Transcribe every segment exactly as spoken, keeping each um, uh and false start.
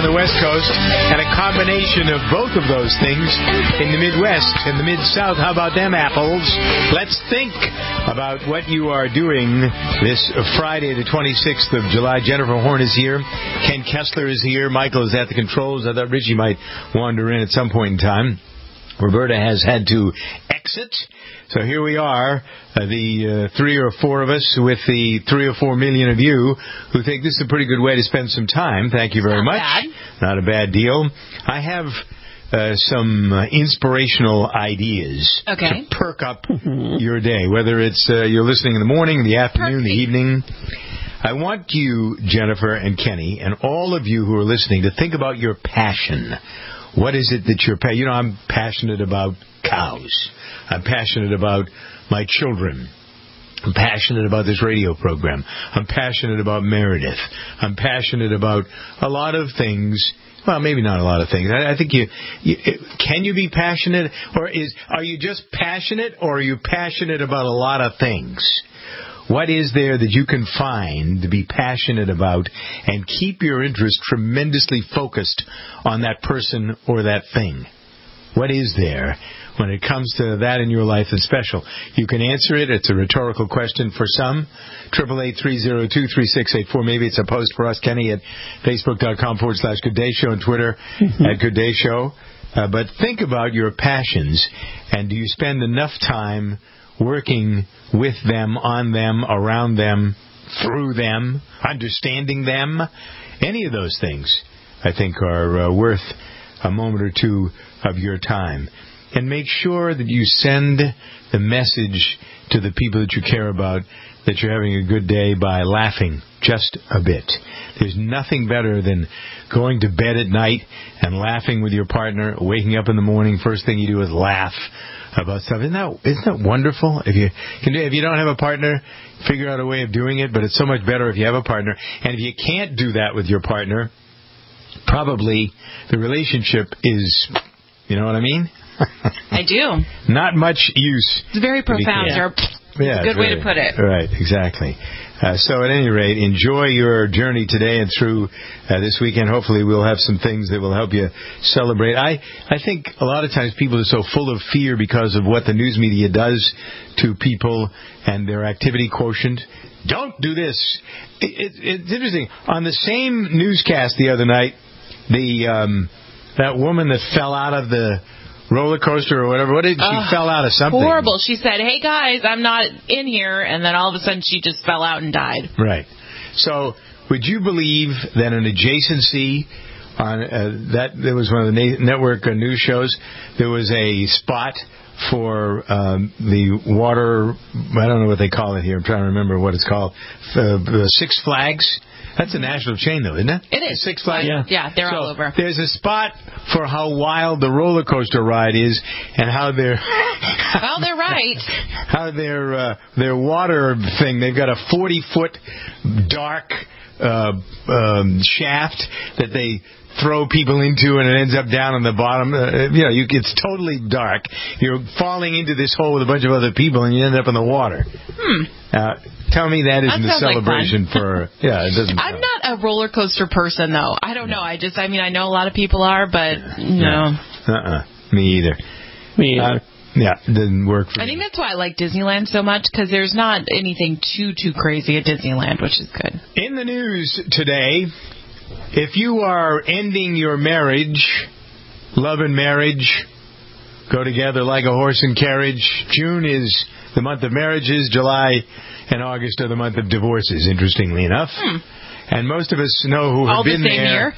on the West Coast, and a combination of both of those things in the Midwest and the Mid-South. How about them apples? Let's think about what you are doing this Friday, the twenty-sixth of July. Jennifer Horn is here. Ken Kessler is here. Michael is at the controls. I thought Richie might wander in at some point in time. Roberta has had to exit. So here we are, uh, the uh, three or four of us with the three or four million of you who think this is a pretty good way to spend some time. Thank you very Not much. Bad. Not a bad deal. I have uh, some uh, inspirational ideas okay. to perk up your day, whether it's uh, you're listening in the morning, the afternoon, Perfect. the evening. I want you, Jennifer and Kenny, and all of you who are listening to think about your passion. What is it that you're passionate? You know, I'm passionate about cows. I'm passionate about my children. I'm passionate about this radio program. I'm passionate about Meredith. I'm passionate about a lot of things. Well, maybe not a lot of things. I, I think you, you. Can you be passionate, or is are you just passionate, or are you passionate about a lot of things? What is there that you can find to be passionate about and keep your interest tremendously focused on that person or that thing? What is there when it comes to that in your life that's special? You can answer it. It's a rhetorical question for some. eight eight eight, three oh two, three six eight four. Maybe it's a post for us, Kenny, at facebook.com forward slash Good Day Show and Twitter mm-hmm. at Good Day Show. Uh, but think about your passions, and do you spend enough time working with them, on them, around them, through them, understanding them? Any of those things, I think, are uh, worth a moment or two of your time. And make sure that you send the message to the people that you care about that you're having a good day by laughing just a bit. There's nothing better than going to bed at night and laughing with your partner, waking up in the morning, first thing you do is laugh about stuff. Isn't that, isn't that wonderful? If you can, if you don't have a partner, figure out a way of doing it, but it's so much better if you have a partner. And if you can't do that with your partner, probably the relationship is, you know what I mean? I do. Not much use. It's very profound. Yeah. Yeah, it's a good way right. to put it. Right, exactly. Uh, so at any rate, enjoy your journey today and through uh, this weekend. Hopefully we'll have some things that will help you celebrate. I, I think a lot of times people are so full of fear because of what the news media does to people and their activity quotient. Don't do this. It, it, it's interesting. On the same newscast the other night, the um, that woman that fell out of the roller coaster or whatever. What did she uh, fell out of something? Horrible. She said, "Hey guys, I'm not in here," and then all of a sudden she just fell out and died. Right. So, would you believe that an adjacency on uh, that there was one of the na- network uh, news shows? There was a spot for um, the water. I don't know what they call it here. I'm trying to remember what it's called. Uh, Six Flags. That's a national chain, though, isn't it? It is. Six Flags? Yeah, yeah they're so all over. There's a spot for how wild the roller coaster ride is and how their... well, they're right. How their, uh, their water thing, they've got a forty-foot dark uh, um, shaft that they throw people into, and it ends up down on the bottom. Uh, you know, you, it's totally dark. You're falling into this hole with a bunch of other people, and you end up in the water. Hmm. Uh, tell me that isn't that a celebration like for... Yeah, it doesn't... I'm not a roller coaster person, though. I don't know. I just, I mean, I know a lot of people are, but no. Uh-uh. Me either. Me either. Uh, yeah, it doesn't work for I me. think that's why I like Disneyland so much, because there's not anything too, too crazy at Disneyland, which is good. In the news today, if you are ending your marriage, love and marriage go together like a horse and carriage. June is the month of marriages. July and August are the month of divorces, interestingly enough. Hmm. And most of us know who All have been the same there. Year.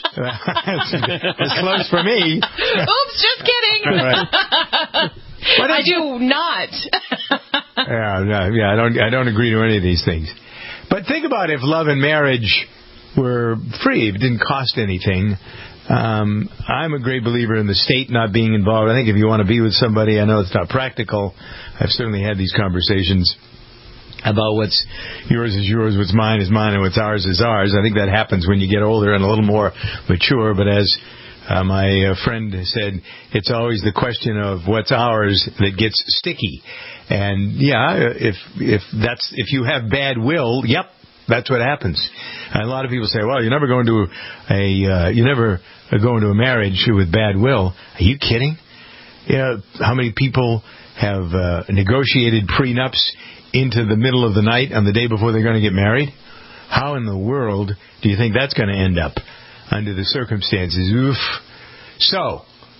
It's close for me. Oops, just kidding. Right. I do not. yeah, no, yeah, I don't. I don't agree to any of these things. But think about if love and marriage were free, if it didn't cost anything. Um, I'm a great believer in the state not being involved. I think if you want to be with somebody, I know it's not practical. I've certainly had these conversations about what's yours is yours, what's mine is mine, and what's ours is ours. I think that happens when you get older and a little more mature. But as uh, my uh, friend said, it's always the question of what's ours that gets sticky. And yeah, if if that's if you have bad will, yep, That's what happens. And a lot of people say, well, you never go into a, uh, you never go into a marriage with bad will. Are you kidding? You know, how many people have uh, negotiated prenups into the middle of the night on the day before they're going to get married? How in the world do you think that's going to end up under the circumstances? Oof. So,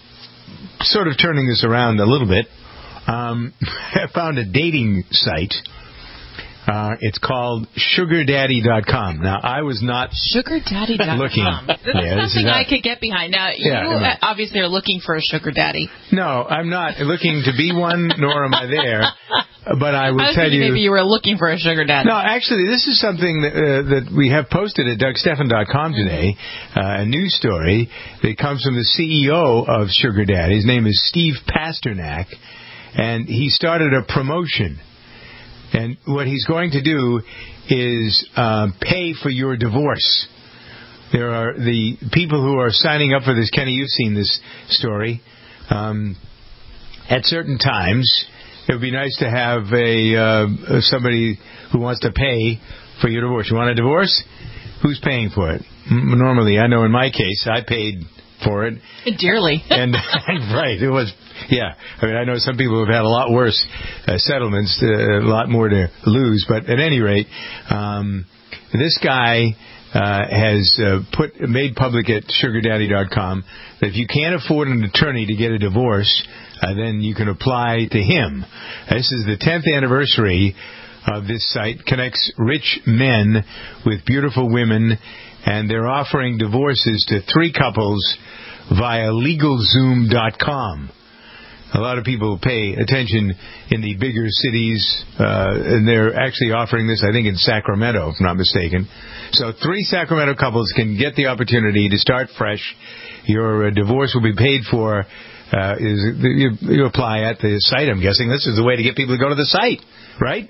sort of turning this around a little bit, um, I found a dating site. Uh, it's called sugar daddy dot com. Now, I was not sugar daddy dot com. looking. This yeah, is something is I could get behind. Now, yeah, you no. obviously are looking for a sugar daddy. No, I'm not looking to be one, nor am I there. But I will I was tell thinking you... maybe you were looking for a sugar daddy. No, actually, this is something that, uh, that we have posted at Doug Stephan dot com today, uh, a news story that comes from the C E O of Sugar Daddy. His name is Steve Pasternak, and he started a promotion. And what he's going to do is uh, pay for your divorce. There are the people who are signing up for this. Kenny, you've seen this story. Um, at certain times, it would be nice to have a uh, somebody who wants to pay for your divorce. You want a divorce? Who's paying for it? Normally, I know in my case, I paid for it. Dearly. and right, it was, yeah. I mean, I know some people have had a lot worse uh, settlements, uh, a lot more to lose. But at any rate, um, this guy uh, has uh, put made public at sugar daddy dot com that if you can't afford an attorney to get a divorce, uh, then you can apply to him. This is the tenth anniversary of this site. Connects rich men with beautiful women, and they're offering divorces to three couples via legal zoom dot com. A lot of people pay attention in the bigger cities, uh, and they're actually offering this, I think, in Sacramento, if I'm not mistaken. So three Sacramento couples can get the opportunity to start fresh. Your uh, divorce will be paid for. Uh, is you, you apply at the site, I'm guessing. This is the way to get people to go to the site, right?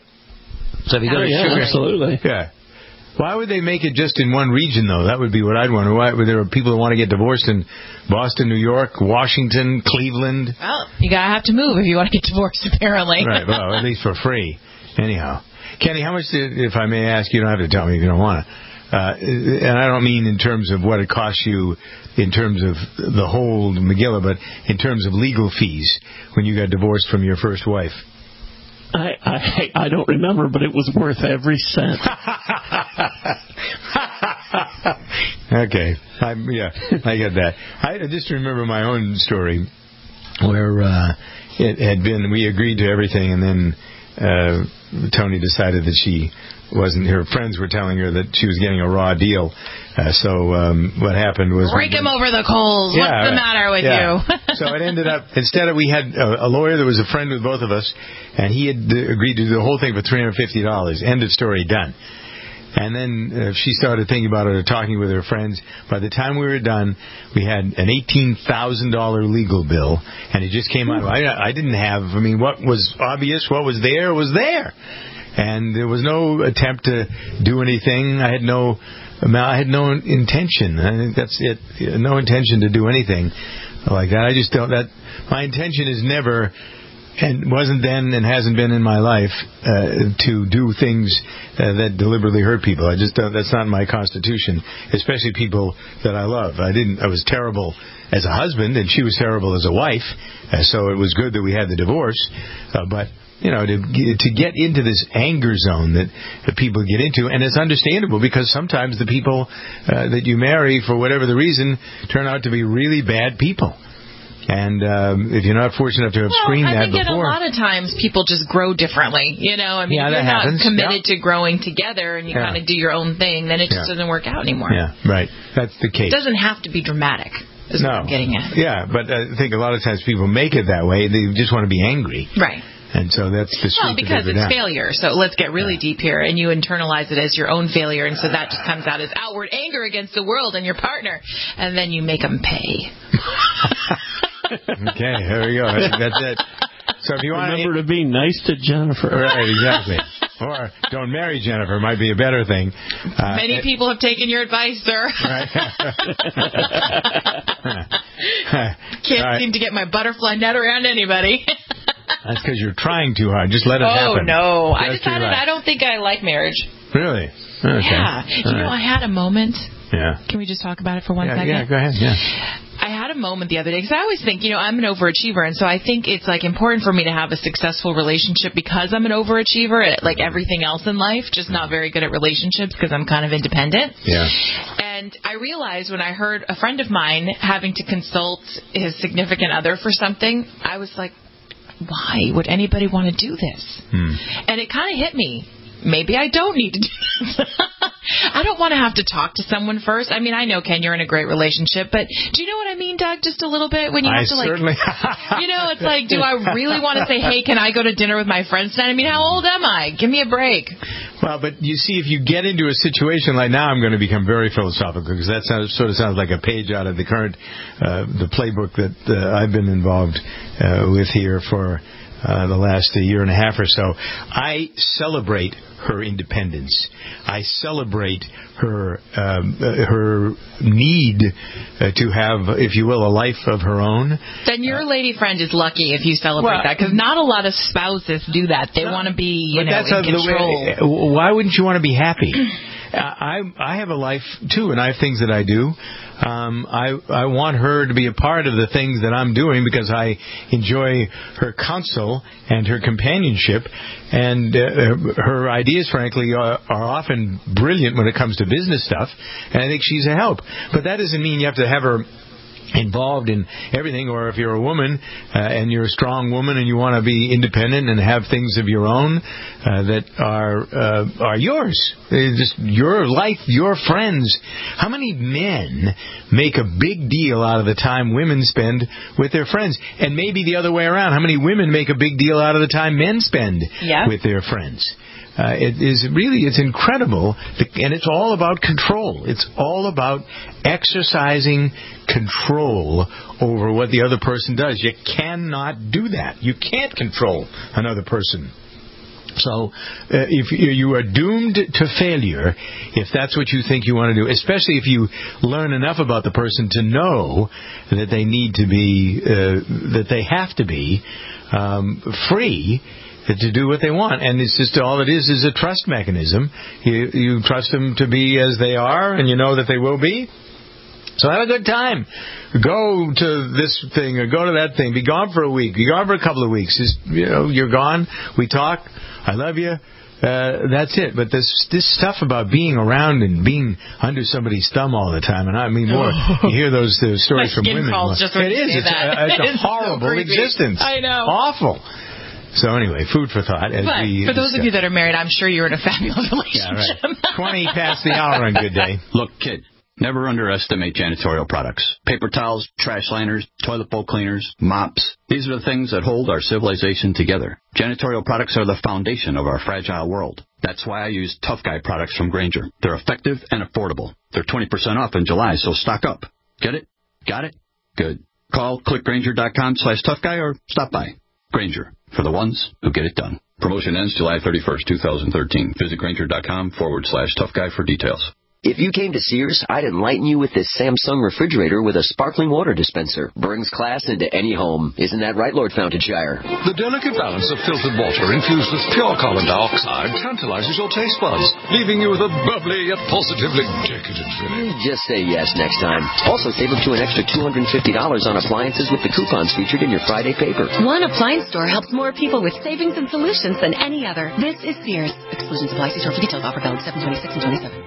So if you go oh, to yeah, sugar, absolutely. Yeah. Why would they make it just in one region, though? That would be what I'd wonder. Why would there are people who want to get divorced in Boston, New York, Washington, Cleveland? Well, you gotta have to move if you want to get divorced, apparently. Right. Well, at least for free. Anyhow, Kenny, how much did, if I may ask, you don't have to tell me if you don't want to. Uh, and I don't mean in terms of what it costs you in terms of the whole Megillah, but in terms of legal fees when you got divorced from your first wife. I, I I don't remember, but it was worth every cent. Okay, I, yeah, I get that. I just remember my own story where uh, it had been, we agreed to everything, and then uh, Tony decided that she wasn't, her friends were telling her that she was getting a raw deal. Uh, so um, what happened was... Rake him over the coals. Yeah, What's the matter with yeah. you? So it ended up, instead of, we had a, a lawyer that was a friend with both of us, and he had uh, agreed to do the whole thing for three hundred fifty dollars. End of story, done. And then uh, she started thinking about it or talking with her friends. By the time we were done, we had an eighteen thousand dollars legal bill, and it just came out. I, I didn't have, I mean, what was obvious, what was there, was there. And there was no attempt to do anything. I had no, I had no intention. I think that's it. No intention to do anything like that. I just don't. That my intention is never, and wasn't then, and hasn't been in my life uh, to do things uh, that deliberately hurt people. I just don't. That's not my constitution. Especially people that I love. I didn't. I was terrible as a husband, and she was terrible as a wife. Uh, so it was good that we had the divorce. Uh, but. You know, to to get into this anger zone that, that people get into, and it's understandable because sometimes the people uh, that you marry, for whatever the reason, turn out to be really bad people. And um, if you're not fortunate enough to have well, screened I that think before, a lot of times people just grow differently. You know, I mean, yeah, if you're not happens. committed yeah. to growing together and you yeah. kind of do your own thing, then it just yeah. doesn't work out anymore. Yeah, right. That's the case. It doesn't have to be dramatic. Is no. what I'm getting at. Yeah, but I think a lot of times people make it that way. They just want to be angry. Right. And so that's the street Well, because it's down. failure. So let's get really deep here. And you internalize it as your own failure. And so that just comes out as outward anger against the world and your partner. And then you make them pay. Okay, there we go. That's it. So if you want Remember to be nice to Jennifer. Right, exactly. Or don't marry Jennifer might be a better thing. Uh, Many it, people have taken your advice, sir. Right. Can't right. seem to get my butterfly net around anybody. That's because you're trying too hard. Just let it oh, happen. Oh, no. Just I decided I don't think I like marriage. Really? Okay. Yeah. You All know, right. I had a moment. Yeah. Can we just talk about it for one yeah, second? Yeah, go ahead. Yeah. I had a moment the other day because I always think, you know, I'm an overachiever, and so I think it's like important for me to have a successful relationship because I'm an overachiever at like everything else in life, just not very good at relationships because I'm kind of independent. Yeah. And I realized when I heard a friend of mine having to consult his significant other for something, I was like, why would anybody want to do this? Hmm. And it kind of hit me. Maybe I don't need to do this. I don't want to have to talk to someone first. I mean, I know, Ken, you're in a great relationship, but do you know what I mean, Doug? Just a little bit when you have I to, like, certainly. you know, it's like, do I really want to say, hey, can I go to dinner with my friends tonight? I mean, how old am I? Give me a break. Well, but you see, if you get into a situation like now, I'm going to become very philosophical because that sounds, sort of sounds like a page out of the current, uh, the playbook that uh, I've been involved uh, with here for uh, the last year and a half or so. I celebrate her independence. I celebrate her um, uh, her need uh, to have, if you will, a life of her own. Then your lady friend is lucky if you celebrate Well, that, because not a lot of spouses do that. They No, want to be, you but know, that's in how the control. way, why wouldn't you want to be happy? I I have a life too, and I have things that I do. Um, I I want her to be a part of the things that I'm doing because I enjoy her counsel and her companionship, and uh, her ideas, frankly, are, are often brilliant when it comes to business stuff. And I think she's a help. But that doesn't mean you have to have her involved in everything, or if you're a woman uh, and you're a strong woman and you want to be independent and have things of your own uh, that are uh, are yours, it's just your life, your friends. How many men make a big deal out of the time women spend with their friends? And maybe the other way around. How many women make a big deal out of the time men spend Yeah. with their friends? Uh, it is really, it's incredible, and it's all about control. It's all about exercising control over what the other person does. You cannot do that. You can't control another person. So uh, if you are doomed to failure, if that's what you think you want to do, especially if you learn enough about the person to know that they need to be, uh, that they have to be um, free to do what they want. And it's just, all it is is a trust mechanism. You, you trust them to be as they are, and you know that they will be. So have a good time. Go to this thing or go to that thing. Be gone for a week. Be gone for a couple of weeks. Just, you know, you're gone. We talk. I love you. Uh, that's it. But this this stuff about being around and being under somebody's thumb all the time, and I mean more, you hear those uh, stories My from skin women. crawls just when it you is. say It's, that. a, it's a It's horrible so creepy. existence. I know. Awful. So anyway, food for thought. As But we for those of discussed. you that are married, I'm sure you're in a fabulous Yeah, relationship. right. twenty past the hour on good day. Look, kid, never underestimate janitorial products. Paper towels, trash liners, toilet bowl cleaners, mops. These are the things that hold our civilization together. Janitorial products are the foundation of our fragile world. That's why I use Tough Guy products from Grainger. They're effective and affordable. They're twenty percent off in July, so stock up. Get it? Got it? Good. Call clickgrainger.com slash tough guy or stop by. Grainger, for the ones who get it done. Promotion ends July thirty-first, twenty thirteen. Visit Grainger.com forward slash tough guy for details. If you came to Sears, I'd enlighten you with this Samsung refrigerator with a sparkling water dispenser. Brings class into any home. Isn't that right, Lord Fountainshire? The delicate balance of filtered water infused with pure carbon dioxide tantalizes your taste buds, leaving you with a bubbly yet positively decadent feeling. Just say yes next time. Also, save up to an extra two hundred fifty dollars on appliances with the coupons featured in your Friday paper. One appliance store helps more people with savings and solutions than any other. This is Sears. Exclusions apply. See store for details. Offer valid seven twenty-six and twenty-seven.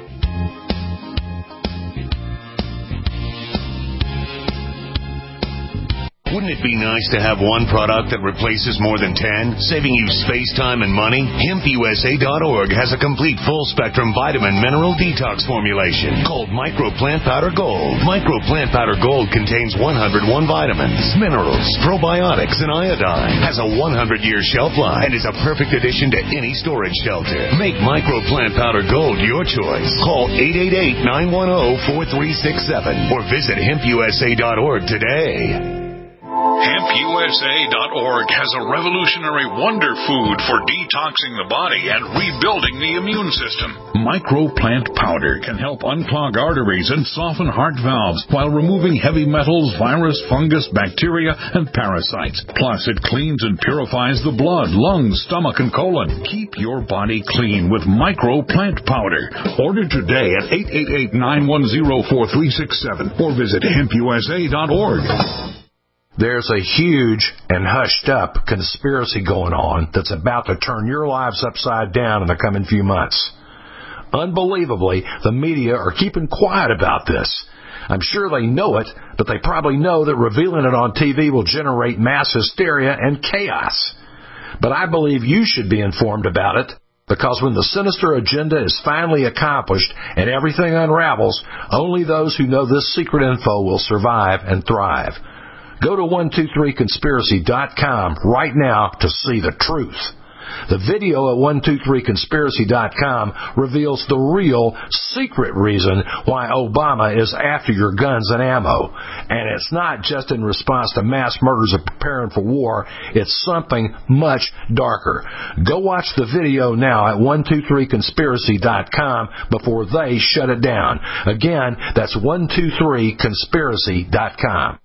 Wouldn't it be nice to have one product that replaces more than ten, saving you space, time, and money? hemp U S A dot org has a complete full-spectrum vitamin mineral detox formulation called Micro Plant Powder Gold. Micro Plant Powder Gold contains one hundred one vitamins, minerals, probiotics, and iodine. Has a one hundred year shelf life and is a perfect addition to any storage shelter. Make Micro Plant Powder Gold your choice. Call eight eight eight, nine one zero, four three six seven or visit hemp U S A dot org today. hemp U S A dot org has a revolutionary wonder food for detoxing the body and rebuilding the immune system. Microplant powder can help unclog arteries and soften heart valves while removing heavy metals, virus, fungus, bacteria, and parasites. Plus, it cleans and purifies the blood, lungs, stomach, and colon. Keep your body clean with Microplant powder. Order today at eight eight eight, nine one zero, four three six seven or visit hemp U S A dot org. There's a huge and hushed-up conspiracy going on that's about to turn your lives upside down in the coming few months. Unbelievably, the media are keeping quiet about this. I'm sure they know it, but they probably know that revealing it on T V will generate mass hysteria and chaos. But I believe you should be informed about it, because when the sinister agenda is finally accomplished and everything unravels, only those who know this secret info will survive and thrive. Go to one two three conspiracy dot com right now to see the truth. The video at one two three conspiracy dot com reveals the real, secret reason why Obama is after your guns and ammo. And it's not just in response to mass murders of preparing for war. It's something much darker. Go watch the video now at one two three conspiracy dot com before they shut it down. Again, that's one two three conspiracy dot com.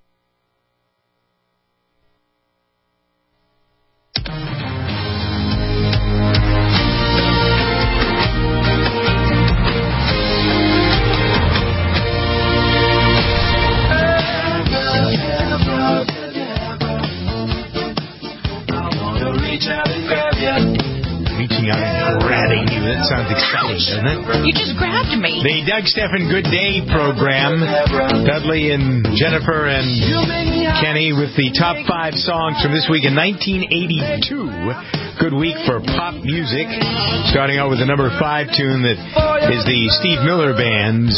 Reaching out and grabbing you. That sounds exciting, doesn't it? You just grabbed me. The Doug Stephan Good Day program. Dudley and Jennifer and Kenny with the top five songs from this week in nineteen eighty-two. Good week for pop music. Starting out with the number five tune that is the Steve Miller Band's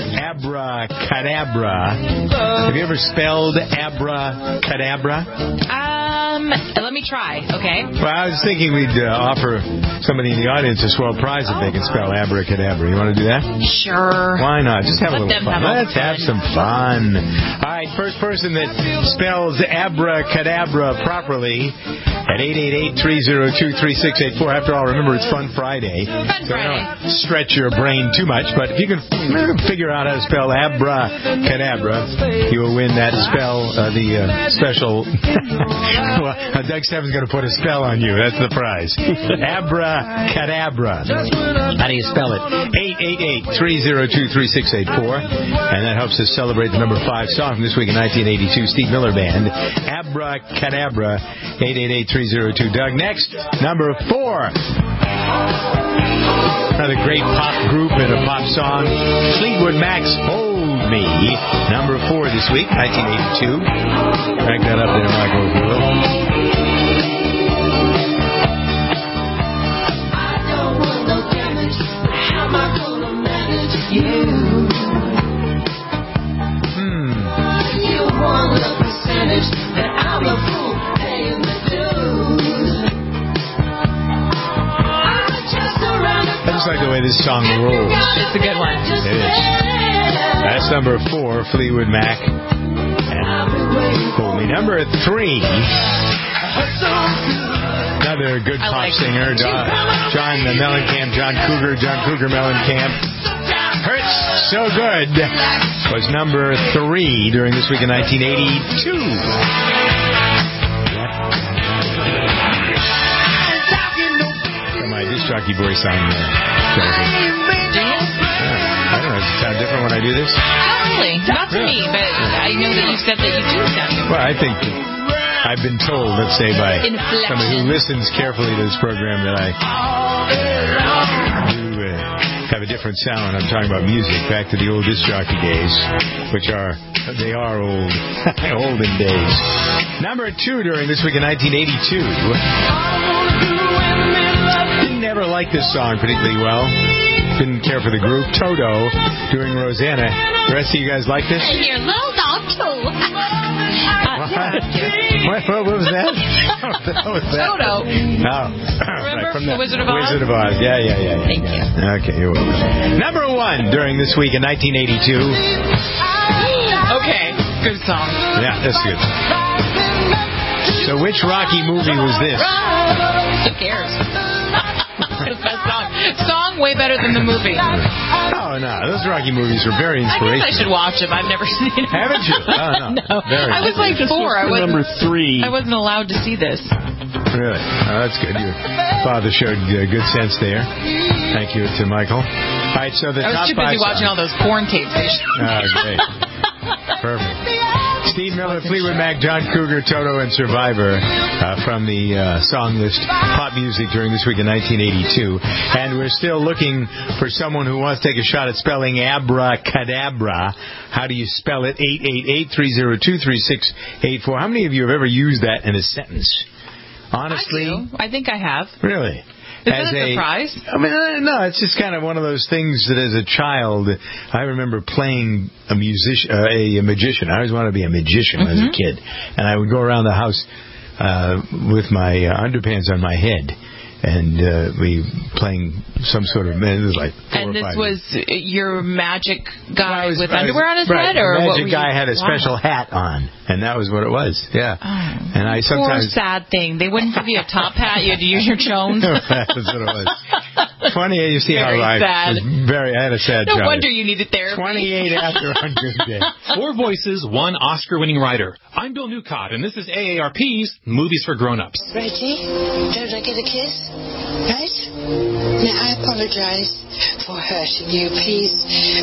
Abracadabra. Have you ever spelled Abracadabra? Um, let me try, okay? Well, I was thinking we'd uh, offer somebody in the audience a swell prize if they can spell abracadabra. You want to do that? Sure. Why not? Just have Let a little them fun. have Let's have some fun. All right, first person that spells abracadabra properly at eight eight eight, three oh two, three six eight four. After all, remember, it's Fun Friday. Fun so Friday. Don't stretch your brain too much, but if you can figure out how to spell abracadabra, you will win that spell, uh, the uh, special... well, uh, Doug Stephan's going to put a spell on you. That's the prize. Abracadabra. How do you spell it? eight eight eight, three oh two, three six eight four. And that helps us celebrate the number five song from this week in nineteen eighty-two, Steve Miller Band. Abracadabra, eight eight eight, three oh two. Doug, next, number four. Another great pop group and a pop song. Fleetwood Mac's Hold Me. Number four this week, nineteen eighty-two. Crank that up there, Michael, if you will. Hmm. I just like the way this song rolls. It's a good one. It is. That's number four, Fleetwood Mac. And Hold Me. Number three. Another good I pop like singer, it. John, John Mellencamp, John Cougar, John Cougar Mellencamp. Hurts So Good was number three during this week in nineteen eighty-two. Got my disc jockey voice on there. Jennifer. I don't know, does it sound different when I do this? Not really. Not to Yeah. me, but I know that you said that you do sound different. Well, I think I've been told, let's say, by Inflection. somebody who listens carefully to this program that I do uh, have a different sound. I'm talking about music, back to the old disc jockey days, which are, they are old, olden days. Number two during this week in nineteen eighty-two. Didn't ever like this song particularly well. Didn't care for the group. Toto doing Rosanna. The rest of you guys like this? And your little dog, too. Uh, yeah. What, what, what was that? What was that? Toto. Oh. Remember Right, from The Wizard of Oz? Wizard of Oz. Yeah, yeah, yeah. yeah. Thank you. Okay, you're welcome. Number one during this week in nineteen eighty-two. Okay. Good song. Yeah, that's good. So which Rocky movie was this? Who cares? It's the best song. Song way better than the movie. Oh, no. Those Rocky movies were very inspirational. I guess I should watch them. I've never seen them. Haven't you? Oh, no. No. Very I was like four. I wasn't, number three. I wasn't allowed to see this. Really? Oh, that's good. Your father showed uh, good sense there. Thank you to Michael. All right, so the I top was too busy five watching songs. all those porn tapes. Oh, great. Perfect. Steve Miller, Fleetwood Mac, John Cougar, Toto, and Survivor uh, from the uh, song list Pop Music during this week in nineteen eighty-two. And we're still looking for someone who wants to take a shot at spelling abracadabra. How do you spell it? eight eight eight, three oh two, three six eight four. How many of you have ever used that in a sentence? Honestly? I do. I think I have. Really? Is as it a a surprise? I mean, uh, no, it's just kind of one of those things that as a child, I remember playing a musician, uh, a, a magician. I always wanted to be a magician Mm-hmm. as a kid. And I would go around the house uh, with my uh, underpants on my head. And uh, we playing some sort of, man, it was like four And or this five was your magic guy was- with I was- underwear on his right, head? Or the what magic were guy you? had a Wow. special hat on. And that was what it was, yeah. Oh, and I poor sometimes... sad thing. They wouldn't give you a top hat. You had to use your Jones. That's what it was. Funny, you see Very how I sad. was very. I had a sad No childhood. wonder you needed therapy. twenty-eight after a good day. Four voices, one Oscar-winning writer. I'm Bill Newcott, and this is A A R P's Movies for Grown-Ups. Reggie, don't I get a kiss? Right? Now, I apologize for hurting you. Please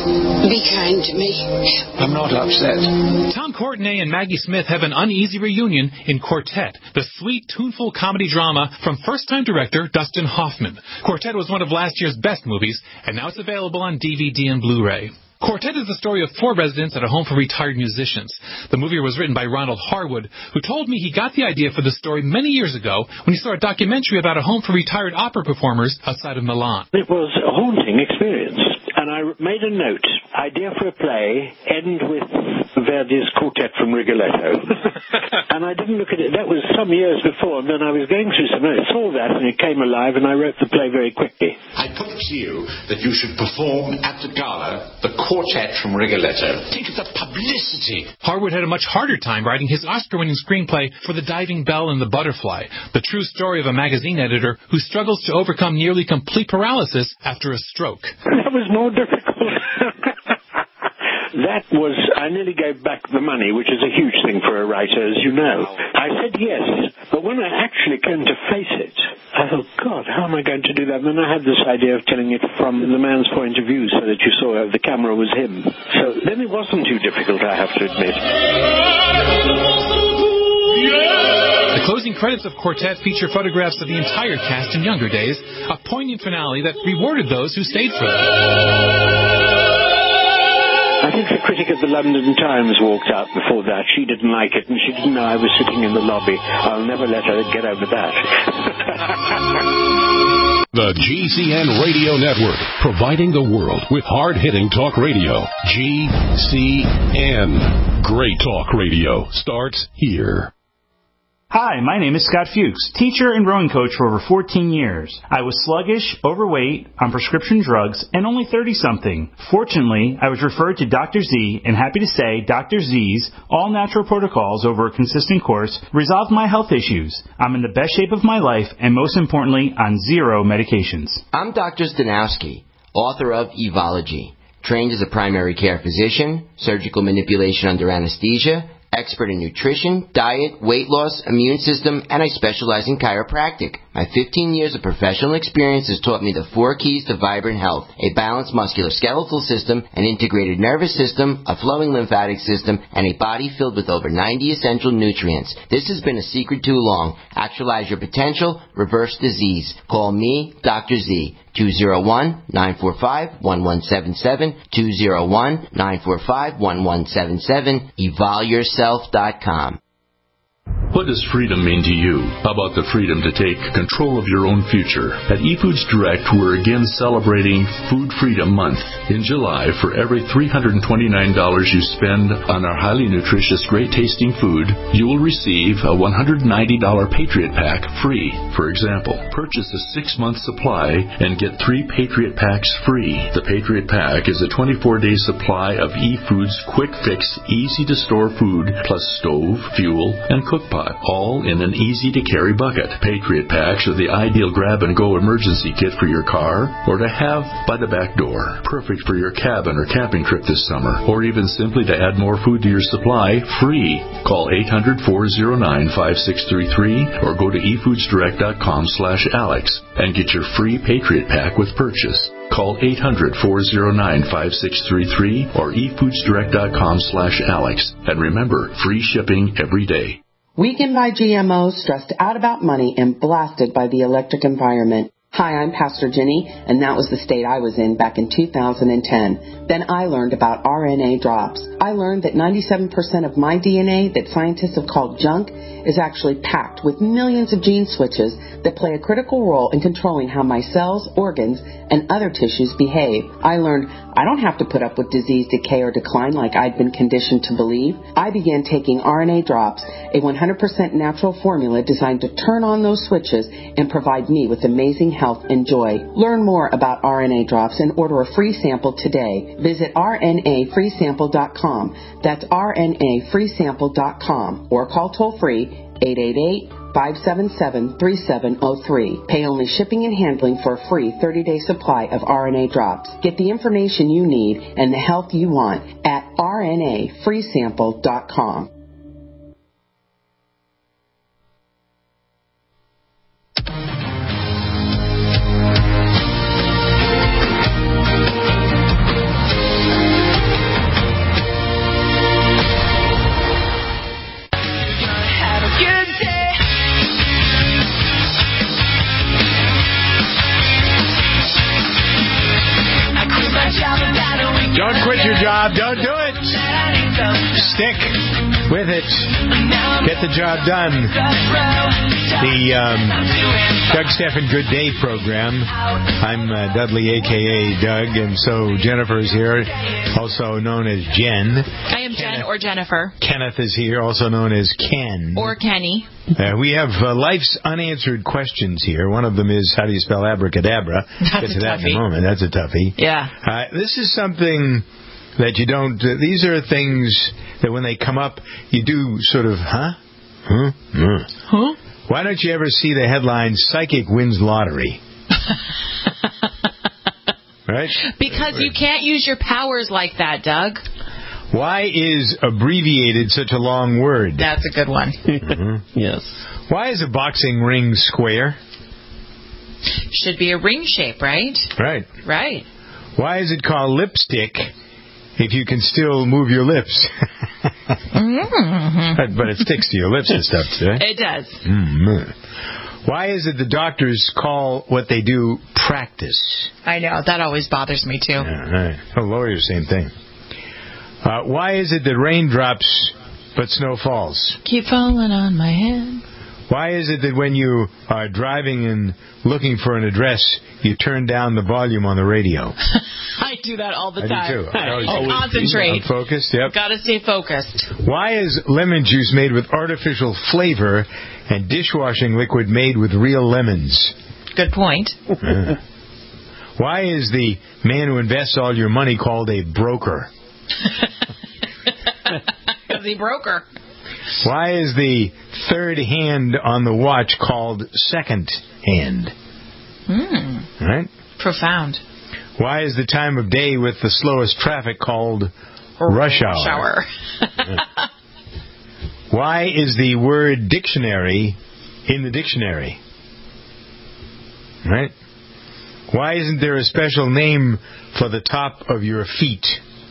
be kind to me. I'm not upset. Tom Courtenay and Maggie Smith have an uneasy reunion in Quartet, the sweet, tuneful comedy drama from first-time director Dustin Hoffman. Quartet was one of last year's best movies, and now it's available on D V D and Blu-ray. Quartet is the story of four residents at a home for retired musicians. The movie was written by Ronald Harwood, who told me he got the idea for the story many years ago when he saw a documentary about a home for retired opera performers outside of Milan. It was a haunting experience, and I made a note. Idea for a play, end with Verdi's Quartet from Rigoletto. And I didn't look at it. That was some years before, and then I was going through some notes, saw that, and it came alive, and I wrote the play very quickly. I put it to you that you should perform at the gala the Quartet from Rigoletto. Think of the publicity. Harwood had a much harder time writing his Oscar-winning screenplay for The Diving Bell and the Butterfly, the true story of a magazine editor who struggles to overcome nearly complete paralysis after a stroke. That was more difficult. That was, I nearly gave back the money, which is a huge thing for a writer, as you know. I said yes, but when I actually came to face it, I thought, God, how am I going to do that? And then I had this idea of telling it from the man's point of view so that you saw the camera was him. So then it wasn't too difficult, I have to admit. The closing credits of Quartet feature photographs of the entire cast in younger days, a poignant finale that rewarded those who stayed for it. I think the critic of the London Times walked out before that. She didn't like it, and she didn't know I was sitting in the lobby. I'll never let her get over that. The G C N Radio Network, providing the world with hard-hitting talk radio. G C N. Great talk radio starts here. Hi, my name is Scott Fuchs, teacher and rowing coach for over fourteen years. I was sluggish, overweight, on prescription drugs, and only thirty-something. Fortunately, I was referred to Doctor Z, and happy to say Doctor Z's all-natural protocols over a consistent course resolved my health issues. I'm in the best shape of my life, and most importantly, on zero medications. I'm Doctor Stanowski, author of Evology, trained as a primary care physician, surgical manipulation under anesthesia, expert in nutrition, diet, weight loss, immune system, and I specialize in chiropractic. My fifteen years of professional experience has taught me the four keys to vibrant health: a balanced musculoskeletal system, an integrated nervous system, a flowing lymphatic system, and a body filled with over ninety essential nutrients. This has been a secret too long. Actualize your potential, reverse disease. Call me, Doctor Z, two oh one, nine four five, one one seven seven, two oh one, nine four five, one one seven seven, evol yourself dot com. What does freedom mean to you? How about the freedom to take control of your own future? At eFoods Direct, we're again celebrating Food Freedom Month. In July, for every three hundred twenty-nine dollars you spend on our highly nutritious, great-tasting food, you will receive a one hundred ninety dollars Patriot Pack free. For example, purchase a six-month supply and get three Patriot Packs free. The Patriot Pack is a twenty-four day supply of eFoods quick-fix, easy-to-store food, plus stove, fuel, and cook pot. spot, all in an easy-to-carry bucket. Patriot Packs are the ideal grab-and-go emergency kit for your car or to have by the back door. Perfect for your cabin or camping trip this summer, or even simply to add more food to your supply, free. Call eight hundred, four oh nine, five six three three or go to e foods direct dot com slash Alex and get your free Patriot Pack with purchase. Call eight hundred, four oh nine, five six three three or e foods direct dot com slash Alex. And remember, free shipping every day. Weakened by G M Os, stressed out about money, and blasted by the electric environment. Hi, I'm Pastor Jenny, and that was the state I was in back in two thousand ten. Then I learned about R N A drops. I learned that ninety-seven percent of my D N A that scientists have called junk is actually packed with millions of gene switches that play a critical role in controlling how my cells, organs, and other tissues behave. I learned I don't have to put up with disease, decay, or decline like I'd been conditioned to believe. I began taking R N A drops, a one hundred percent natural formula designed to turn on those switches and provide me with amazing health and joy. Learn more about R N A drops and order a free sample today. Visit R N A free sample dot com. That's R N A free sample dot com or call toll-free eight eight eight, five seven seven, three seven zero three. Pay only shipping and handling for a free thirty-day supply of R N A drops. Get the information you need and the health you want at R N A free sample dot com. Don't quit your job. Don't do it. Stick with it. Get the job done. The um, Doug Stephan Good Day program. I'm uh, Dudley, a k a. Doug, and so Jennifer is here, also known as Jen. I am Jen or Jennifer. Kenneth is here, also known as Ken. Or Kenny. Uh, we have uh, life's unanswered questions here. One of them is, how do you spell abracadabra? That's Get to a that toughie. in a moment. That's a toughie. Yeah. Uh, this is something that you don't... Uh, these are things that when they come up, you do sort of, huh? Huh? Huh? Huh? Why don't you ever see the headline, Psychic Wins Lottery? Right? Because you can't use your powers like that, Doug. Why is abbreviated such a long word? That's a good one. Mm-hmm. Yes. Why is a boxing ring square? Should be a ring shape, right? Right. Right. Why is it called lipstick if you can still move your lips? Mm-hmm. but, but it sticks to your lips and stuff, right? It does. Mm-hmm. Why is it the doctors call what they do practice? I know. That always bothers me, too. Yeah, right. Oh, lawyers, same thing. Uh, why is it that rain drops but snow falls? Keep falling on my head. Why is it that when you are driving and looking for an address, you turn down the volume on the radio? I do that all the I time. do too. I always I do. concentrate. I'm focused, yep. Got to stay focused. Why is lemon juice made with artificial flavor and dishwashing liquid made with real lemons? Good point. Uh. Why is the man who invests all your money called a broker? Because he broke her. Why is the third hand on the watch called second hand? Hmm. Right? Profound. Why is the time of day with the slowest traffic called rush hour? Shower. Why is the word dictionary in the dictionary? Right? Why isn't there a special name for the top of your feet?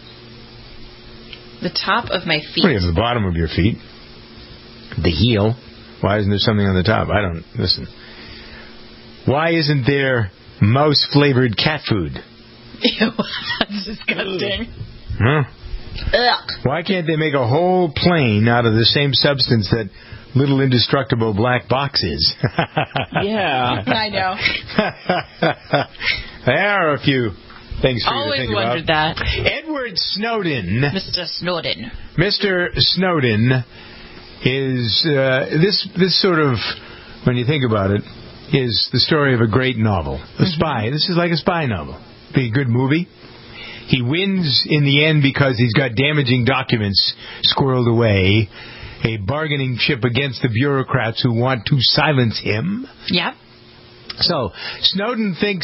The top of my feet. Well, you have the bottom of your feet. The heel. Why isn't there something on the top? I don't... Listen. Why isn't there mouse-flavored cat food? Ew, that's disgusting. Huh? Ugh. Why can't they make a whole plane out of the same substance that little indestructible black box is? Yeah. I know. There are a few things for Always you to think wondered about. that. Edward Snowden. Mister Snowden. Mister Snowden is uh, this this sort of, when you think about it, is the story of a great novel. A Mm-hmm. spy. This is like a spy novel. Be a good movie. He wins in the end because he's got damaging documents squirreled away, a bargaining chip against the bureaucrats who want to silence him. Yep. So, Snowden thinks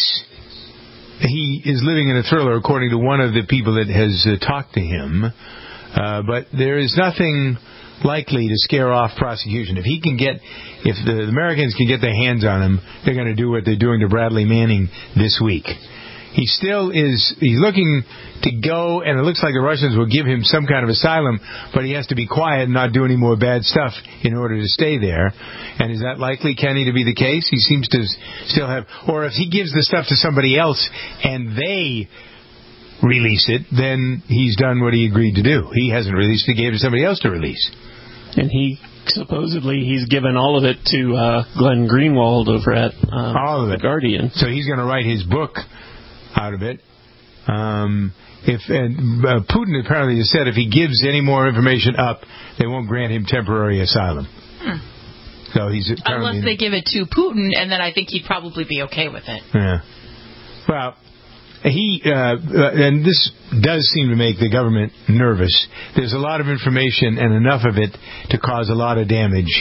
he is living in a thriller, according to one of the people that has uh, talked to him. Uh, but there is nothing likely to scare off prosecution. If he can get, if the Americans can get their hands on him, they're going to do what they're doing to Bradley Manning this week. He still is, he's looking to go, and it looks like the Russians will give him some kind of asylum, but he has to be quiet and not do any more bad stuff in order to stay there. And is that likely, Kenny, to be the case? He seems to still have, or if he gives the stuff to somebody else and they release it, then he's done what he agreed to do. He hasn't released it, he gave it to somebody else to release. And he, supposedly, he's given all of it to uh, Glenn Greenwald over at um, all of it. The Guardian. So he's going to write his book out of it. Um, if and, uh, Putin apparently has said if he gives any more information up, they won't grant him temporary asylum. Hmm. So he's apparently, unless they give it to Putin, and then I think he'd probably be okay with it. Yeah. Well, he uh, uh, and this does seem to make the government nervous. There's a lot of information and enough of it to cause a lot of damage.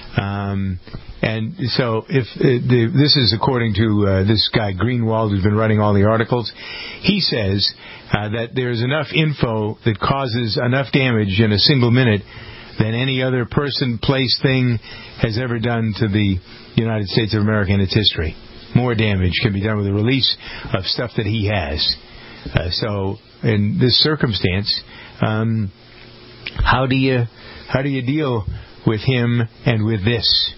Um, and so, if uh, the, this is according to uh, this guy Greenwald, who's been writing all the articles, he says uh, that there's enough info that causes enough damage in a single minute than any other person, place, thing has ever done to the United States of America in its history. More damage can be done with the release of stuff that he has. Uh, so, in this circumstance, um, how do you how do you deal with him and with this,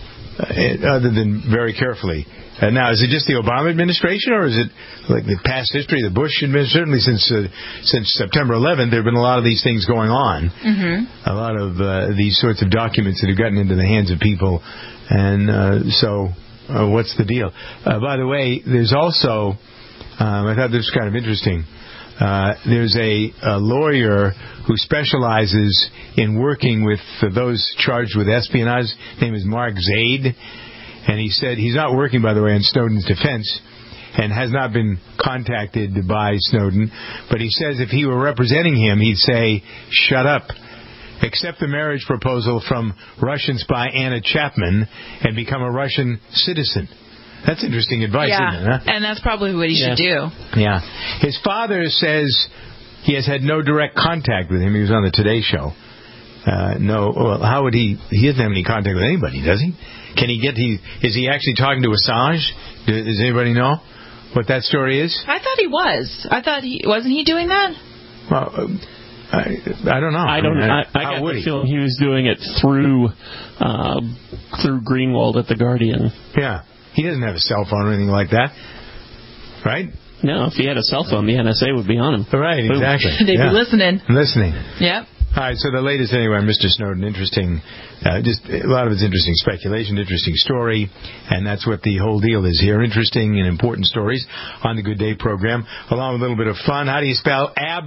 uh, other than very carefully? Uh, now, is it just the Obama administration, or is it like the past history of the Bush administration? Certainly, since uh, since September eleventh, there have been a lot of these things going on. Mm-hmm. A lot of uh, these sorts of documents that have gotten into the hands of people, and uh, so. Uh, what's the deal? Uh, by the way, there's also, um, I thought this was kind of interesting, uh, there's a, a lawyer who specializes in working with uh, those charged with espionage. His name is Mark Zaid, and he said he's not working, by the way, on Snowden's defense and has not been contacted by Snowden, but he says if he were representing him, he'd say, shut up. Accept the marriage proposal from Russian spy Anna Chapman and become a Russian citizen. That's interesting advice, yeah. isn't it? Huh? And that's probably what he yeah. should do. Yeah. His father says he has had no direct contact with him. He was on the Today Show. Uh, no, well, how would he? He doesn't have any contact with anybody, does he? Can he get? He is he actually talking to Assange? Does anybody know what that story is? I thought he was. I thought he wasn't he doing that. Well. Uh, I, I don't know. I don't. I, I, I got the feeling he was doing it through uh, through Greenwald at the Guardian. Yeah, he doesn't have a cell phone or anything like that, right? No, if he had a cell phone, the N S A would be on him. Right, exactly. They'd yeah. be listening. Listening. Yep. All right, so the latest anyway, Mister Snowden, interesting, uh, just a lot of it's interesting speculation, interesting story, and that's what the whole deal is here, interesting and important stories on the Good Day program, along with a little bit of fun. How do you spell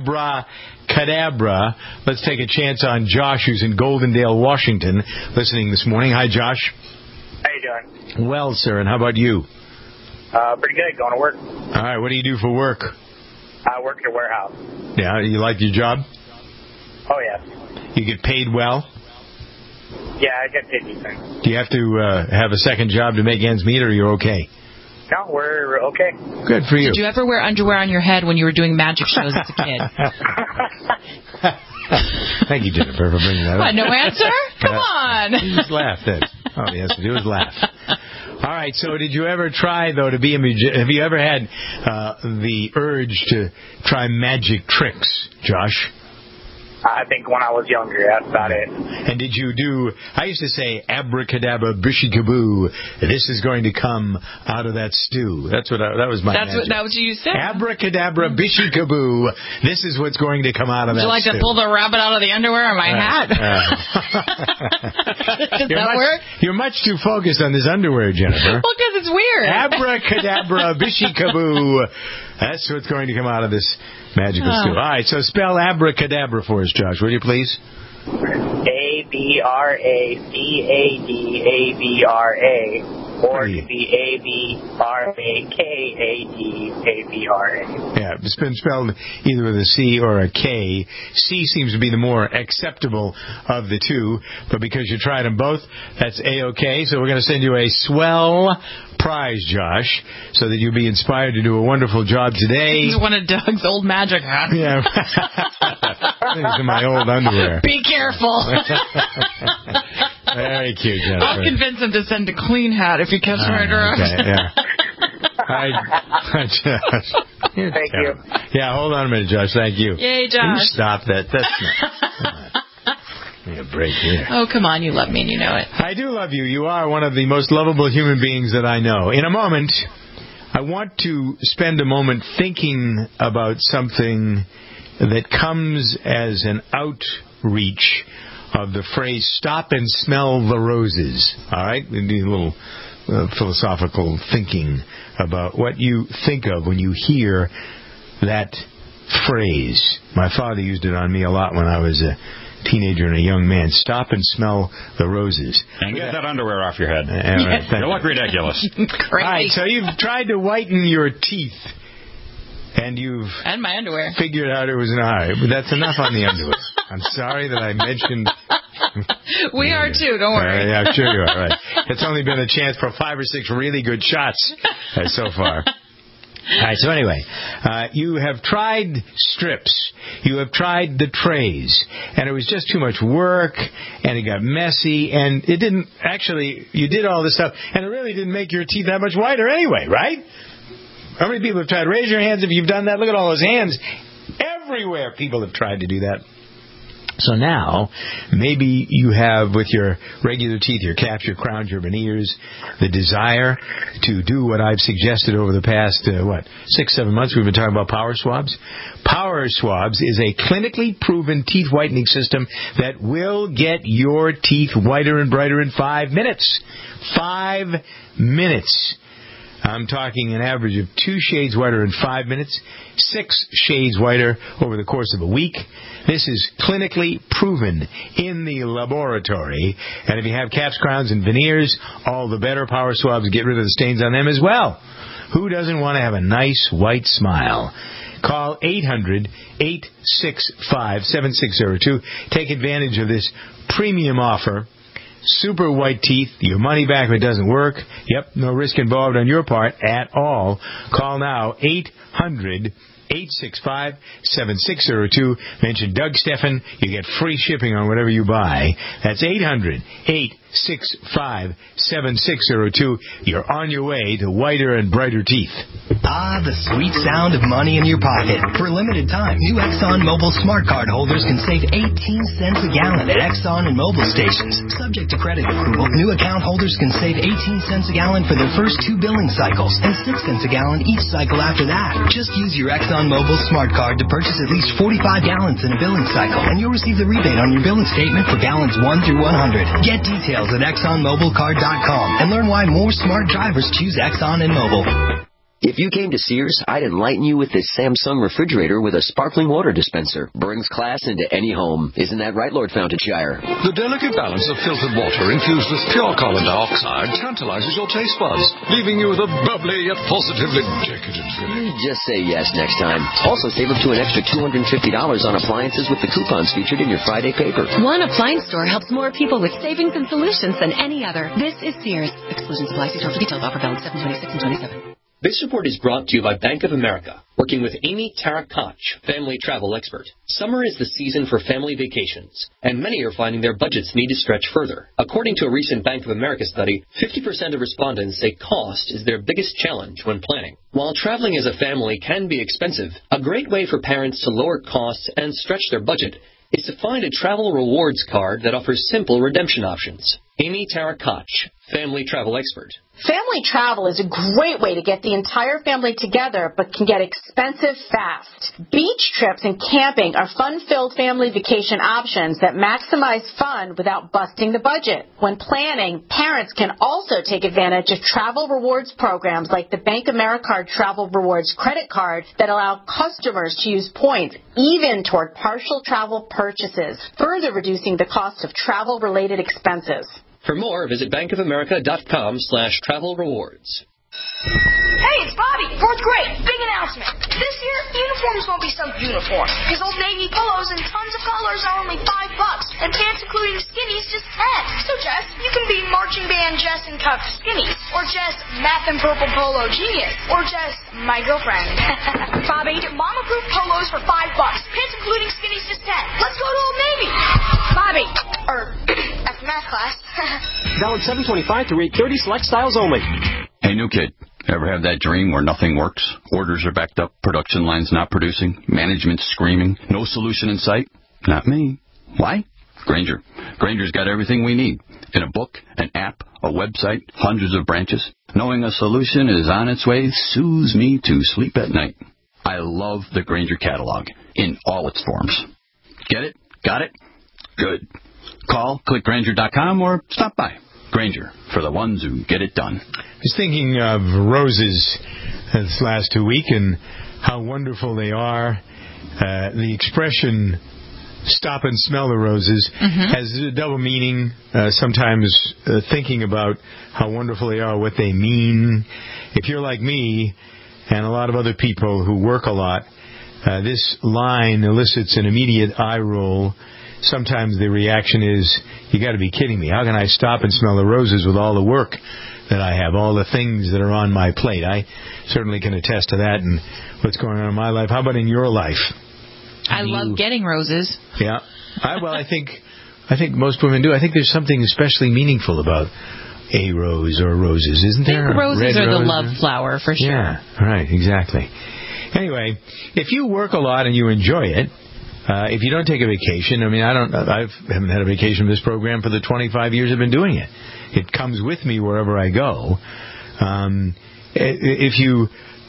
abracadabra? Let's take a chance on Josh, who's in Goldendale, Washington, listening this morning. Hi, Josh. How you doing? Well, sir, and how about you? Uh, pretty good, going to work. All right, what do you do for work? I work at a warehouse. Yeah, you like your job? Oh, yeah. You get paid well? Yeah, I get paid decent. Do you have to uh, have a second job to make ends meet, or you're okay? No, we're okay. Good for you. Did you ever wear underwear on your head when you were doing magic shows as a kid? Thank you, Jennifer, for bringing that up. What, no answer? Come on. You just laughed. That's all he has to do is laugh. All right, so did you ever try, though, to be a magician? Have you ever had uh, the urge to try magic tricks, Josh? I think when I was younger, that's about it. And did you do, I used to say, abracadabra, bishikaboo, this is going to come out of that stew. That's what I, that was my That's magic. what, that was what you said? Abracadabra, bishikaboo, this is what's going to come out of Would that stew. you like stew. to pull the rabbit out of the underwear on my uh, hat? Uh, Does you're that much, work? You're much too focused on this underwear, Jennifer. Well, because it's weird. Abracadabra, bishikaboo, that's what's going to come out of this magical oh. stew. All right, so spell abracadabra for us, Josh, will you please? A A B R A C A D A B R A. Or it could be A B R A K A D A B R A. Yeah, it's been spelled either with a C or a K. C seems to be the more acceptable of the two, but because you tried them both, that's A-OK. So we're going to send you a swell prize, Josh, so that you'll be inspired to do a wonderful job today. It's one of Doug's old magic hats. Yeah. These are my old underwear. Be careful. Very cute, Jennifer. I'll convince him to send a clean hat if you catch him right around. Okay, yeah. Hi, hi, Josh. Thank you. Yeah, hold on a minute, Josh. Thank you. Yay, Josh. Can you stop that? That's not... Give me a break here. Oh, come on. You love me and you know it. I do love you. You are one of the most lovable human beings that I know. In a moment, I want to spend a moment thinking about something that comes as an outreach of the phrase, stop and smell the roses. All right? We need a little uh, philosophical thinking about what you think of when you hear that phrase. My father used it on me a lot when I was a teenager and a young man. Stop and smell the roses. And get that underwear off your head. Uh, right, you look ridiculous. All right, so you've tried to whiten your teeth. And you've and my underwear figured out it was an eye, but that's enough on the underwear. I'm sorry that I mentioned. We are too. Don't worry. Uh, yeah, sure you are. Right. It's only been a chance for five or six really good shots uh, so far. All right. So anyway, uh, you have tried strips. You have tried the trays, and it was just too much work, and it got messy, and it didn't actually. You did all this stuff, and it really didn't make your teeth that much whiter anyway, right? How many people have tried? Raise your hands if you've done that. Look at all those hands. Everywhere people have tried to do that. So now, maybe you have with your regular teeth, your caps, your crowns, your veneers, the desire to do what I've suggested over the past, uh, what, six, seven months. We've been talking about Power Swabs. Power Swabs is a clinically proven teeth whitening system that will get your teeth whiter and brighter in five minutes. Five minutes. I'm talking an average of two shades whiter in five minutes, six shades whiter over the course of a week. This is clinically proven in the laboratory. And if you have caps, crowns, and veneers, all the better. Power Swabs get rid of the stains on them as well. Who doesn't want to have a nice white smile? Call eight hundred, eight six five, seven six zero two. Take advantage of this premium offer. Super white teeth, your money back if it doesn't work. Yep, no risk involved on your part at all. Call now, eight hundred, eight six five, seven six zero two. Mention Doug Steffen. You get free shipping on whatever you buy. That's eight hundred, eight six five, seven six zero two. You're on your way to whiter and brighter teeth. Ah, the sweet sound of money in your pocket. For a limited time, new Exxon Mobil Smart Card holders can save eighteen cents a gallon at Exxon and Mobil stations. Subject to credit approval, new account holders can save eighteen cents a gallon for their first two billing cycles and six cents a gallon each cycle after that. Just use your Exxon Mobil Smart Card to purchase at least forty-five gallons in a billing cycle, and you'll receive the rebate on your billing statement for gallons one through one hundred. Get details at Exxon Mobil Card dot com and learn why more smart drivers choose Exxon and Mobil. If you came to Sears, I'd enlighten you with this Samsung refrigerator with a sparkling water dispenser. Brings class into any home. Isn't that right, Lord Fountainshire? The delicate balance of filtered water infused with pure carbon dioxide tantalizes your taste buds, leaving you with a bubbly yet positively decadent feeling. Just say yes next time. Also, save up to an extra two hundred fifty dollars on appliances with the coupons featured in your Friday paper. One appliance store helps more people with savings and solutions than any other. This is Sears. Exclusions apply. See store for details. Offer valid seven twenty-six and twenty-seven. This report is brought to you by Bank of America, working with Amy Tarakach, family travel expert. Summer is the season for family vacations, and many are finding their budgets need to stretch further. According to a recent Bank of America study, fifty percent of respondents say cost is their biggest challenge when planning. While traveling as a family can be expensive, a great way for parents to lower costs and stretch their budget is to find a travel rewards card that offers simple redemption options. Amy Tarakach, family travel expert. Family travel is a great way to get the entire family together, but can get expensive fast. Beach trips and camping are fun-filled family vacation options that maximize fun without busting the budget. When planning, parents can also take advantage of travel rewards programs like the Bank Americard Travel Rewards credit card that allow customers to use points even toward partial travel purchases, further reducing the cost of travel-related expenses. For more, visit bankofamerica.com slash travel rewards. Hey, it's Bobby, fourth grade. Big announcement. This year, uniforms won't be some uniform, because Old Navy polos in tons of colors are only five bucks, and pants including skinnies just ten. So, Jess, you can be marching band Jess and cuffed skinnies, or Jess math and purple polo genius, or Jess my girlfriend. Bobby, mom-approved polos for five bucks, pants including skinnies just ten. Let's go to Old Navy. Bobby, or after math class. Valid seven twenty-five through eight thirty, select styles only. Hey, new kid, ever have that dream where nothing works? Orders are backed up, production lines not producing, management's screaming, no solution in sight? Not me. Why? Grainger. Grainger's got everything we need. In a book, an app, a website, hundreds of branches. Knowing a solution is on its way soothes me to sleep at night. I love the Grainger catalog in all its forms. Get it? Got it? Good. Call, click Grainger dot com, or stop by. Grainger, for the ones who get it done. I was thinking of roses this last two weeks and how wonderful they are. Uh, the expression, stop and smell the roses, mm-hmm. has a double meaning. Uh, sometimes uh, thinking about how wonderful they are, what they mean. If you're like me and a lot of other people who work a lot, uh, this line elicits an immediate eye roll. Sometimes the reaction is, you got to be kidding me. How can I stop and smell the roses with all the work that I have, all the things that are on my plate? I certainly can attest to that and what's going on in my life. How about in your life? I you, love getting roses. Yeah. I, well, I think I think most women do. I think there's something especially meaningful about a rose or roses, isn't there? I think roses Red are rose the love or... flower for sure. Yeah, right, exactly. Anyway, if you work a lot and you enjoy it, Uh, if you don't take a vacation, I mean, I don't, I haven't had a vacation of this program for the twenty-five years I've been doing it. It comes with me wherever I go. Um, if you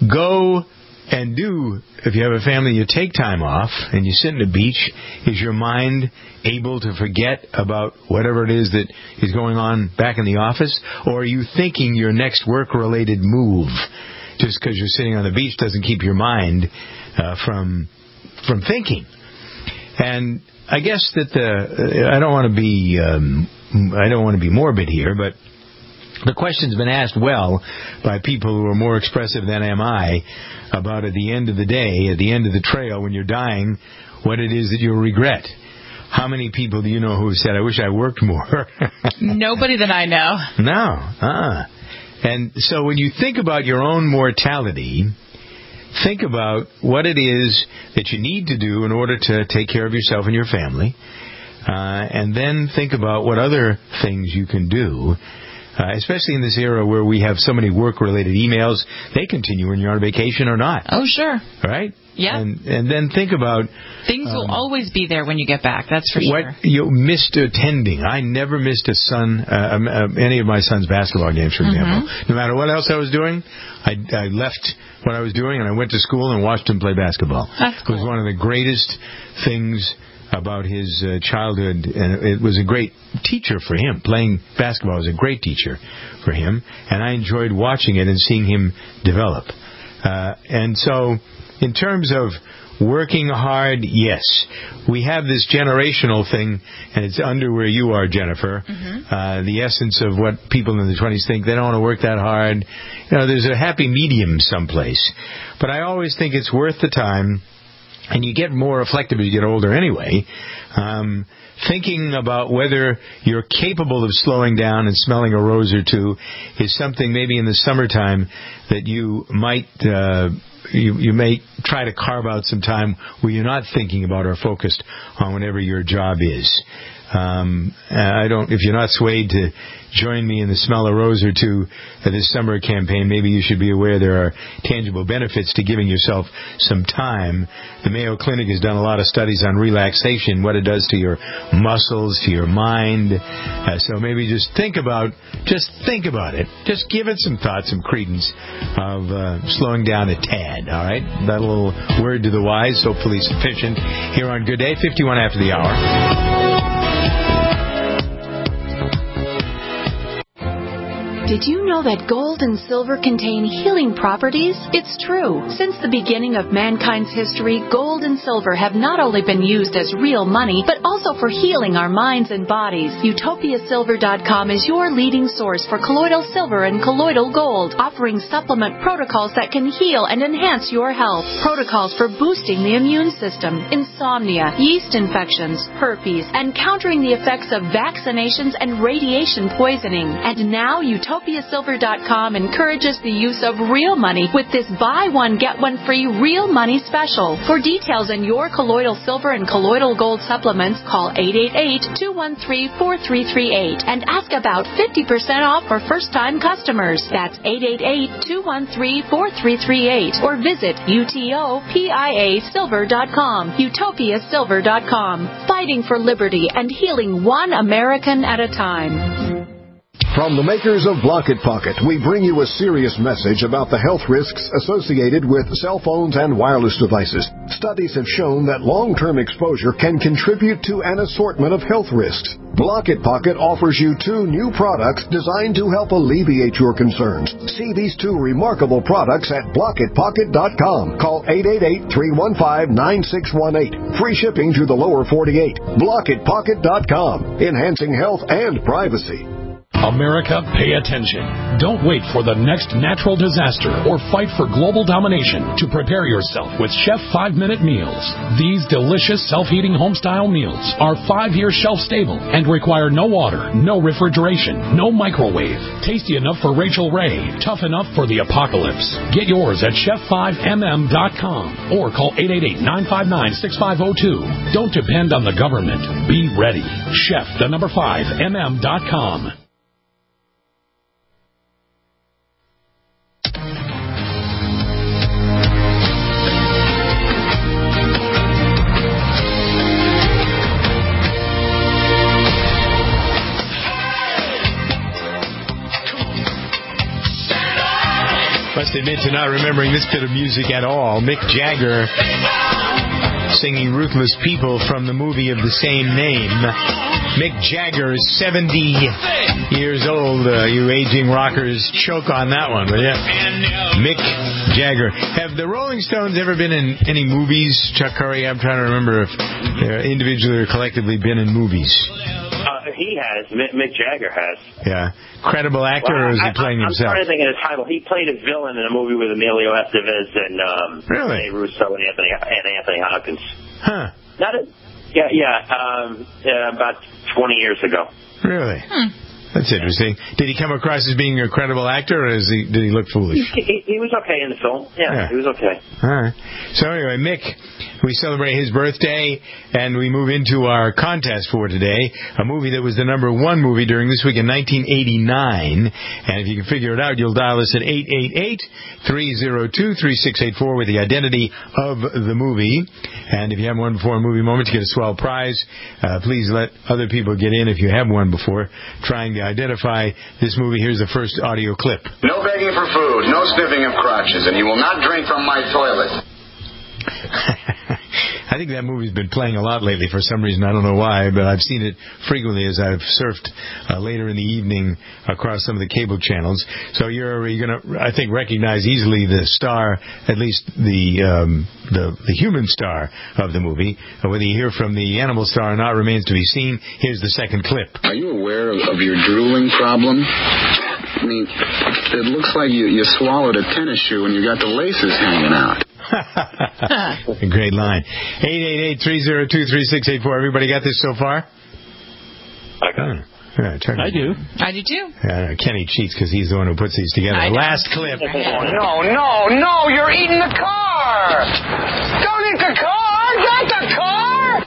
go and do, if you have a family, you take time off and you sit on the beach, is your mind able to forget about whatever it is that is going on back in the office? Or are you thinking your next work-related move? Just because you're sitting on the beach doesn't keep your mind uh, from from thinking. And I guess that the I don't want to be um, I don't want to be morbid here, but the question's been asked well by people who are more expressive than am I about at the end of the day, at the end of the trail when you're dying, what it is that you'll regret. How many people do you know who have said, I wish I worked more? Nobody that I know. No. Uh-uh. And so when you think about your own mortality, think about what it is that you need to do in order to take care of yourself and your family. Uh, and then think about what other things you can do, uh, especially in this era where we have so many work-related emails. They continue when you're on vacation or not. Oh, sure. Right? Yeah. And, and then think about... Things um, will always be there when you get back, that's for what sure. What you missed attending. I never missed a son, uh, uh, any of my son's basketball games, for example. Mm-hmm. No matter what else I was doing, I, I left what I was doing and I went to school and watched him play basketball. That's cool. It was one of the greatest things about his uh, childhood, and it was a great teacher for him. Playing basketball was a great teacher for him, and I enjoyed watching it and seeing him develop. Uh, and so, in terms of working hard, yes. We have this generational thing, and it's under where you are, Jennifer. Mm-hmm. Uh, the essence of what people in the twenties think. They don't want to work that hard. You know, there's a happy medium someplace. But I always think it's worth the time, and you get more reflective as you get older anyway, um, thinking about whether you're capable of slowing down and smelling a rose or two is something maybe in the summertime that you might... Uh, You, you may try to carve out some time where you're not thinking about or focused on whatever your job is. Um, I don't. If you're not swayed to join me in the Smell a Rose or Two for this summer campaign, maybe you should be aware there are tangible benefits to giving yourself some time. The Mayo Clinic has done a lot of studies on relaxation, what it does to your muscles, to your mind. Uh, so maybe just think about, just think about it. Just give it some thought, some credence of uh, slowing down a tad, all right? That little word to the wise, hopefully sufficient. Here on Good Day, fifty-one after the hour. Did you know that gold and silver contain healing properties? It's true. Since the beginning of mankind's history, gold and silver have not only been used as real money, but also for healing our minds and bodies. Utopia Silver dot com is your leading source for colloidal silver and colloidal gold, offering supplement protocols that can heal and enhance your health. Protocols for boosting the immune system, insomnia, yeast infections, herpes, and countering the effects of vaccinations and radiation poisoning. And now Utopia Utopia Silver dot com encourages the use of real money with this buy one, get one free real money special. For details on your colloidal silver and colloidal gold supplements, call eight eight eight, two one three, four three three eight and ask about fifty percent off for first-time customers. That's eight eight eight, two one three, four three three eight or visit Utopia Silver dot com. Utopia Silver dot com. Fighting for liberty and healing one American at a time. From the makers of Blocket Pocket, we bring you a serious message about the health risks associated with cell phones and wireless devices. Studies have shown that long-term exposure can contribute to an assortment of health risks. Blocket Pocket offers you two new products designed to help alleviate your concerns. See these two remarkable products at Blocket Pocket dot com. Call eight eight eight, three one five, nine six one eight. Free shipping to the lower forty-eight. Blocket Pocket dot com. Enhancing health and privacy. America, pay attention. Don't wait for the next natural disaster or fight for global domination to prepare yourself with Chef five-Minute Meals. These delicious self-heating home-style meals are five-year shelf-stable and require no water, no refrigeration, no microwave. Tasty enough for Rachel Ray, tough enough for the apocalypse. Get yours at chef five m m dot com or call eight eight eight, nine five nine, six five zero two. Don't depend on the government. Be ready. Chef, the number five, m m dot com. Must admit to not remembering this bit of music at all. Mick Jagger singing Ruthless People from the movie of the same name. Mick Jagger is seventy years old. Uh, you aging rockers, choke on that one, will you? Mick Jagger. Have the Rolling Stones ever been in any movies, Chuck Curry? I'm trying to remember if they're individually or collectively been in movies. Uh, he has. Mick Jagger has. Yeah. Credible actor, well, or is he playing I, I'm himself? I'm trying to think of the title. He played a villain in a movie with Emilio Estevez and um, really? Rene Russo and Anthony and Anthony Hopkins. Huh. Not a, yeah, yeah. Um, uh, about twenty years ago. Really? Hmm. That's interesting. Did he come across as being a credible actor, or is he, did he look foolish? He, he, he was okay in the film. Yeah, yeah, he was okay. All right. So anyway, Mick, we celebrate his birthday, and we move into our contest for today, a movie that was the number one movie during this week in nineteen eighty-nine. And if you can figure it out, you'll dial us at eight eight eight, three oh two, three six eight four with the identity of the movie. And if you haven't won before a movie moment, you get a swell prize. Uh, please let other people get in if you have won before, trying to identify this movie. Here's the first audio clip. No begging for food, no sniffing of crotches, and you will not drink from my toilet. I think that movie's been playing a lot lately for some reason. I don't know why, but I've seen it frequently as I've surfed uh, later in the evening across some of the cable channels. So you're, you're going to, I think, recognize easily the star, at least the um, the, the human star of the movie. Uh, whether you hear from the animal star or not remains to be seen. Here's the second clip. Are you aware of, of your drooling problem? I mean, it looks like you, you swallowed a tennis shoe and you got the laces hanging out. A great line. eight eight eight, three oh two, three six eight four. Everybody got this so far? I got it. Yeah, I do. I do too. Uh, Kenny cheats because he's the one who puts these together. Last clip. No, no, no, you're eating the car! Don't eat the car! Get the car!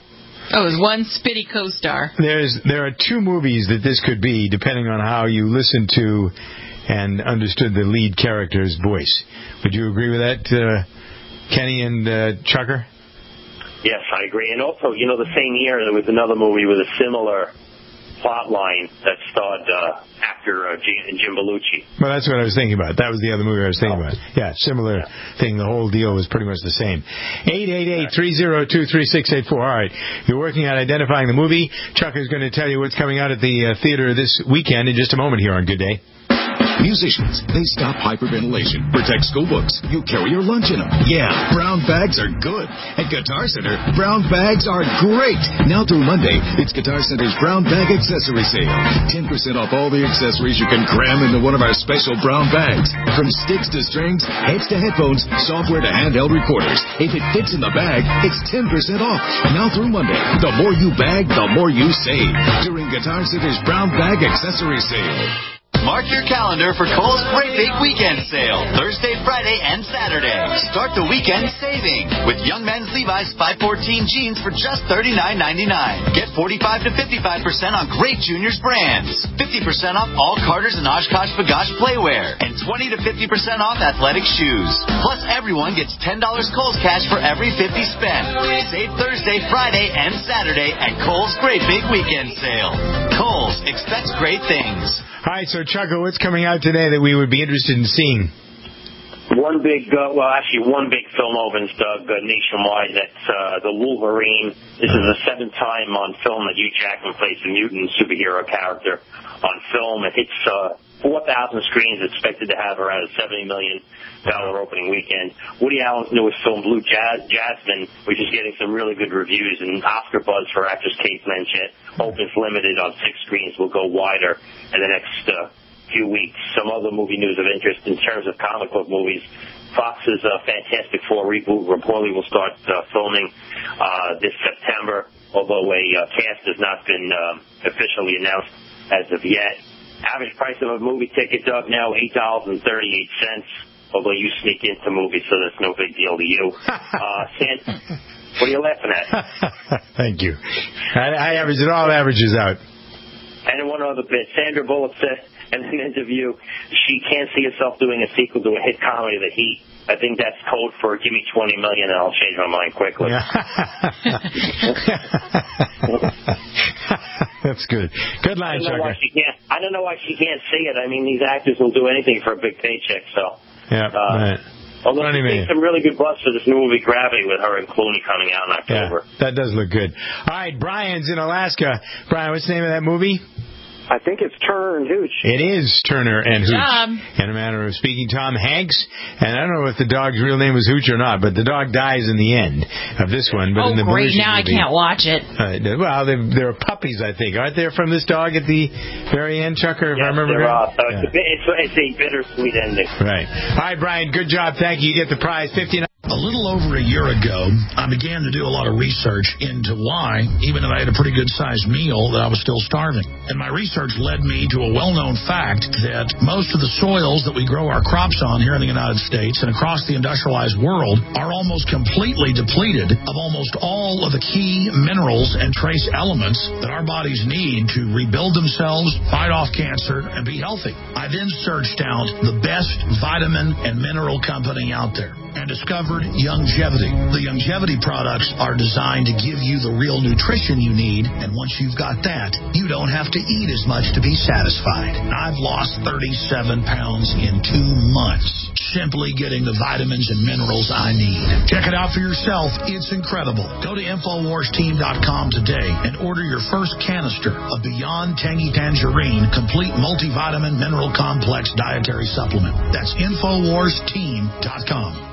Oh, there's one spitty co-star. There's there are two movies that this could be, depending on how you listen to and understood the lead character's voice. Would you agree with that, uh, Kenny and uh, Chucker? Yes, I agree. And also, you know, the same year there was another movie with a similar plot line that starred uh, actor uh, Jim Belushi. Well, that's what I was thinking about. That was the other movie I was thinking oh. about. Yeah, similar yeah. thing. The whole deal was pretty much the same. eight eight eight, three oh two, three six eight four. All right. You're working on identifying the movie. Chuck is going to tell you what's coming out at the uh, theater this weekend in just a moment here on Good Day. Musicians, they stop hyperventilation, protect school books. You carry your lunch in them. Yeah, brown bags are good. At Guitar Center, brown bags are great. Now through Monday, it's Guitar Center's brown bag accessory sale. ten percent off all the accessories you can cram into one of our special brown bags. From sticks to strings, heads to headphones, software to handheld recorders. If it fits in the bag, it's ten percent off. Now through Monday, the more you bag, the more you save. During Guitar Center's brown bag accessory sale. Mark your calendar for Kohl's Great Big Weekend Sale, Thursday, Friday, and Saturday. Start the weekend saving with Young Men's Levi's five fourteen jeans for just thirty-nine ninety-nine. Get forty-five to fifty-five percent on great juniors brands. fifty percent off all Carter's and Oshkosh B'gosh playwear. And twenty to fifty percent off athletic shoes. Plus, everyone gets ten dollars Kohl's cash for every fifty spent. Save Thursday, Friday, and Saturday at Kohl's Great Big Weekend Sale. Kohl's, expects great things. All right, so Chucko, what's coming out today that we would be interested in seeing? One big, uh, well, actually one big film opens, Doug, uh, nationwide. That's uh, The Wolverine. This is the seventh time on film that Hugh Jackman plays the mutant superhero character on film. It hits uh, four thousand screens, expected to have around a seventy million dollars opening weekend. Woody Allen's newest film, Blue Jasmine, which is getting some really good reviews, and Oscar buzz for actress Cate Blanchett. Opens limited on six screens, will go wider in the next uh, few weeks. Some other movie news of interest in terms of comic book movies. Fox's uh, Fantastic Four reboot reportedly will start uh, filming uh, this September, although a uh, cast has not been um, officially announced as of yet. Average price of a movie ticket, Doug, now eight dollars and thirty-eight cents, although you sneak into movies, so that's no big deal to you. Uh, San- what are you laughing at? Thank you. I, I average it all averages out. And one other bit, Sandra Bullock said in an interview she can't see herself doing a sequel to a hit comedy, The Heat. I think that's code for give me twenty million dollars and I'll change my mind quickly. That's good. Good line, Chucker. I don't know why she can't see it. I mean, these actors will do anything for a big paycheck, so. Yeah, uh, right. Although she makes some really good buzz for this new movie, Gravity, with her and Clooney coming out in October. Yeah, that does look good. All right, Brian's in Alaska. Brian, what's the name of that movie? I think it's Turner and Hooch. It is Turner and Hooch. Job. In a manner of speaking, Tom Hanks. And I don't know if the dog's real name was Hooch or not, but the dog dies in the end of this one. But oh, in the great. Now movie, I can't watch it. Uh, well, there are puppies, I think. Aren't there from this dog at the very end, Chucker, if yes, I remember there right? Are. So yeah. it's, a, it's, it's a bittersweet ending. Right. All right, Brian, good job. Thank you. You get the prize, fifty-nine. A little over a year ago, I began to do a lot of research into why, even though I had a pretty good-sized meal, that I was still starving. And my research led me to a well-known fact that most of the soils that we grow our crops on here in the United States and across the industrialized world are almost completely depleted of almost all of the key minerals and trace elements that our bodies need to rebuild themselves, fight off cancer, and be healthy. I then searched out the best vitamin and mineral company out there and discovered Youngevity. The Youngevity products are designed to give you the real nutrition you need, and once you've got that, you don't have to eat as much to be satisfied. I've lost thirty-seven pounds in two months, simply getting the vitamins and minerals I need. Check it out for yourself. It's incredible. Go to Infowars Team dot com today and order your first canister of Beyond Tangy Tangerine Complete Multivitamin Mineral Complex Dietary Supplement. That's Infowars Team dot com.